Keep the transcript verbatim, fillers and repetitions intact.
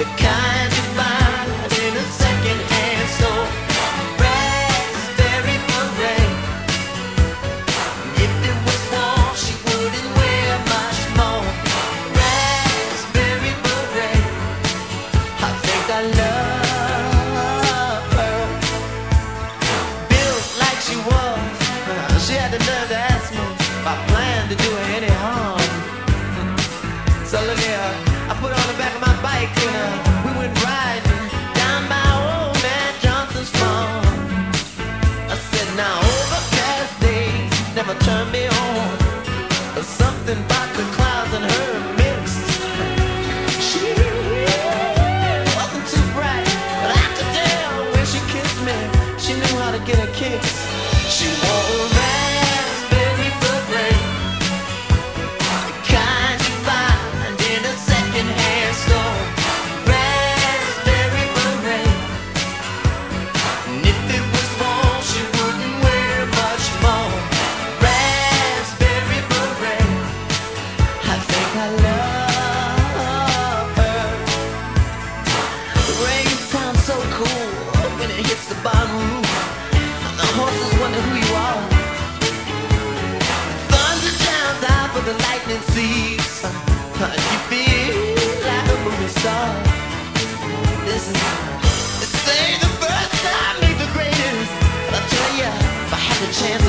the kind you find in a second-hand store. Raspberry beret. If it was warm, she wouldn't wear much more. Raspberry beret. I think I love her. Built like she was, she had the nerve to ask me if I planned to do her any harm. So look here, I put her on the back of my bike and uh, we went riding down by old man Johnson's farm. I said, now overcast days never turn me on. There's something about the clouds and her mix. She wasn't too bright, but I could tell when she kissed me, she knew how to get a kiss. She wore a raspberry beret, the kind you find in a second-hand store. Raspberry beret. And if it was warm, she wouldn't wear much more. Raspberry beret. I think I love her. The rain sounds so cool when it hits the bottom roof. And the horses wonder who you are. Thunder drowns out, but the lightning sees. You feel like a movie star. This is, this ain't the first time, ain't the greatest. But I tell ya, if I had the chance